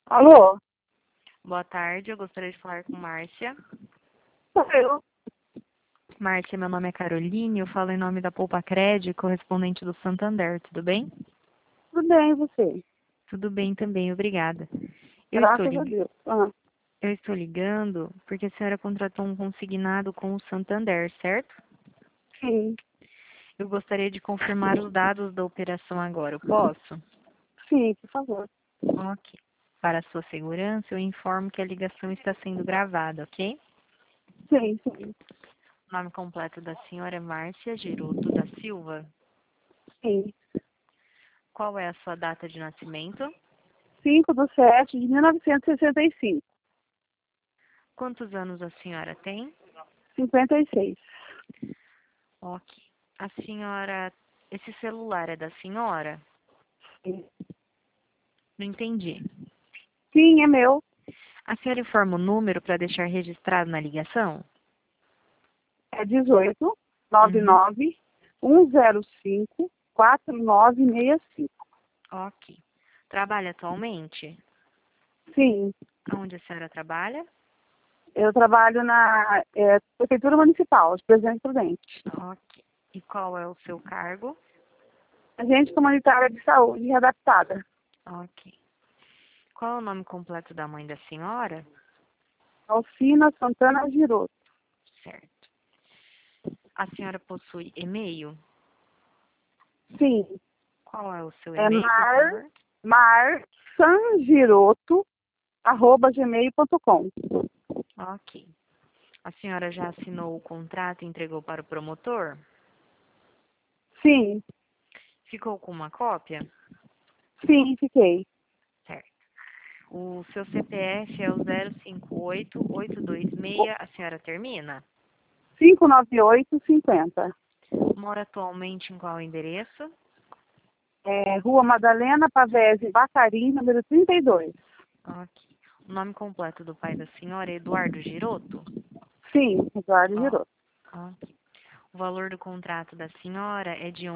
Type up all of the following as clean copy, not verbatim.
Alô? Boa tarde, eu gostaria de falar com Márcia. Sou eu. Márcia, meu nome é Caroline, eu falo em nome da Poupa Cred, correspondente do Santander, tudo bem? Tudo bem, e você? Tudo bem também, obrigada. Eu estou, Graças a lig... Deus. Ah, eu estou ligando porque a senhora contratou um consignado com o Santander, certo? sim, Eu gostaria de confirmar os dados da operação agora, eu posso? sim, por favor. Ok. Para sua segurança, eu informo que a ligação está sendo gravada, ok? Sim, sim, O nome completo da senhora é Márcia Giroto da Silva. sim. Qual é a sua data de nascimento? 5/7/1965. Quantos anos a senhora tem? 56. Ok. A senhora. Esse celular é da senhora? Sim. Não entendi. Sim, é meu. A senhora informa o número para deixar registrado na ligação? É 18 Uhum. 99 105 4965. Ok. Trabalha atualmente? Sim, Aonde a senhora trabalha? eu trabalho na Prefeitura Municipal de Presidente Prudente. Ok. E qual é o seu cargo? Agente comunitária de saúde readaptada. Ok. Qual é o nome completo da mãe da senhora? Alcina Santana Giroto. Certo. A senhora possui e-mail? Sim, Qual é o seu é e-mail, por favor? marsangiroto@gmail.com. Ok. A senhora já assinou o contrato e entregou para o promotor? Sim, Ficou com uma cópia? sim, fiquei. Certo. O seu CPF é o 058826, O- a senhora termina? 59850. Mora atualmente em qual endereço? Rua Madalena Pavese Bacarim, número 32. Ok. O nome completo do pai da senhora é Eduardo Giroto? Sim, Eduardo Ó, Giroto. ok. O valor do contrato da senhora é de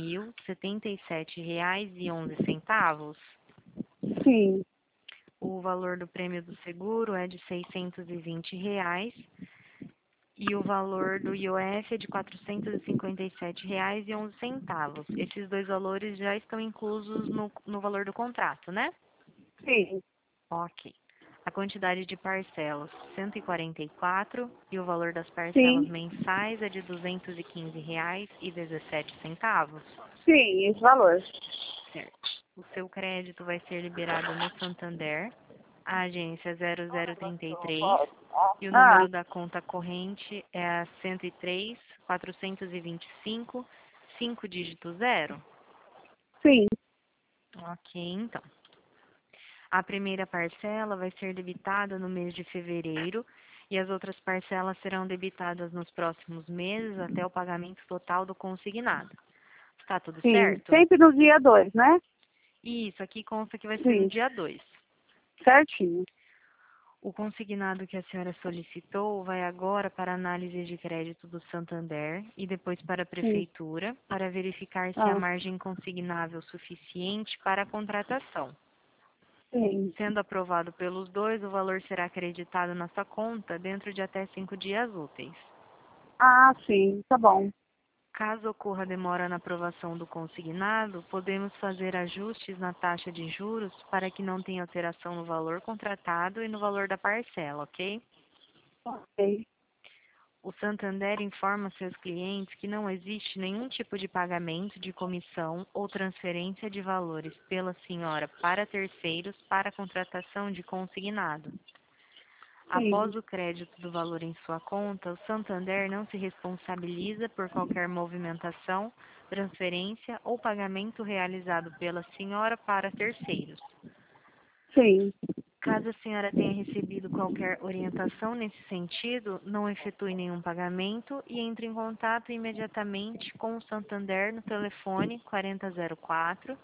R$ 11.077,11. Sim, O valor do prêmio do seguro é de R$ 620 e o valor do IOF é de R$ 457,11. Esses dois valores já estão inclusos no valor do contrato, né? sim. Ok. A quantidade de parcelas, 144, e o valor das parcelas Sim, mensais é de R$ 215,17. sim, esse valor. Certo. O seu crédito vai ser liberado no Santander, a agência 0033, e o Ah, número da conta corrente é a 103 425 5 dígito 0. sim, Ok, então. A primeira parcela vai ser debitada no mês de fevereiro e as outras parcelas serão debitadas nos próximos meses até o pagamento total do consignado. Está tudo sim. certo? Sempre no dia 2, né? Isso, aqui consta que vai ser no Sim, dia 2. certinho. O consignado que a senhora solicitou vai agora para a análise de crédito do Santander e depois para a Sim. prefeitura para verificar se há Ah, margem consignável suficiente para a contratação. sim. Sendo aprovado pelos dois, o valor será acreditado na sua conta dentro de até 5 dias úteis. Ah, sim, tá bom. Caso ocorra demora na aprovação do consignado, podemos fazer ajustes na taxa de juros para que não tenha alteração no valor contratado e no valor da parcela, ok? Ok. O Santander informa seus clientes que não existe nenhum tipo de pagamento de comissão ou transferência de valores pela senhora para terceiros para a contratação de consignado. Sim, Após o crédito do valor em sua conta, o Santander não se responsabiliza por qualquer movimentação, transferência ou pagamento realizado pela senhora para terceiros. sim. Caso a senhora tenha recebido qualquer orientação nesse sentido, não efetue nenhum pagamento e entre em contato imediatamente com o Santander no telefone 4004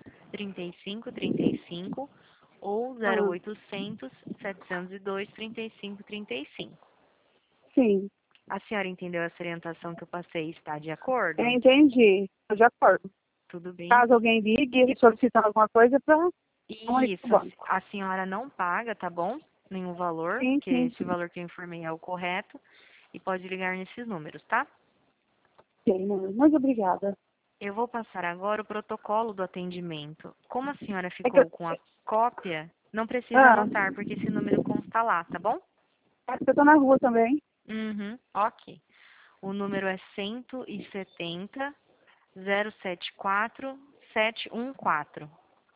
3535 ou Ah, 0800 702 3535. sim. A senhora entendeu essa orientação que eu passei e está de Eu acordo? entendi. Eu de acordo. Tudo bem? Caso alguém ligue solicitando alguma coisa, para Vamos Isso, pro banco. a senhora não paga, tá bom? Nenhum valor, Sim, porque sim, esse sim. valor que eu informei é o correto. E pode ligar nesses números, tá? Ok, muito obrigada. Eu vou passar agora o protocolo do atendimento. Como a senhora É que eu, ficou com a cópia, não precisa ah, anotar, porque esse número consta lá, tá bom? é que eu tô na rua também. Uhum, ok. O número é 170 074 714.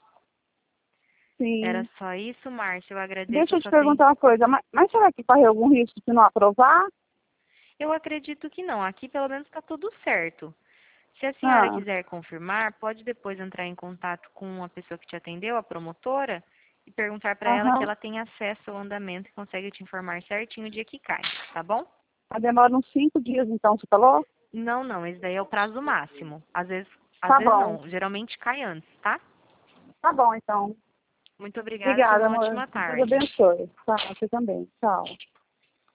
Era Sim. só isso, Márcia. Eu agradeço Deixa a eu te sua atenção. perguntar uma coisa, mas será que corre algum risco de não aprovar? Eu acredito que não. Aqui pelo menos está tudo certo. Se a senhora Ah, quiser confirmar, pode depois entrar em contato com a pessoa que te atendeu, a promotora, e perguntar para ela que aham. ela tem acesso ao andamento e consegue te informar certinho o dia que cai, tá bom? Mas demora uns 5 dias, então, você falou? Não, não, esse daí é o prazo máximo. Às Tá vezes bom. não, geralmente cai antes, tá? Tá bom, então. Muito obrigada, tenha Obrigada, uma amor. ótima Deus tarde. abençoe. Tá, você também. Tchau.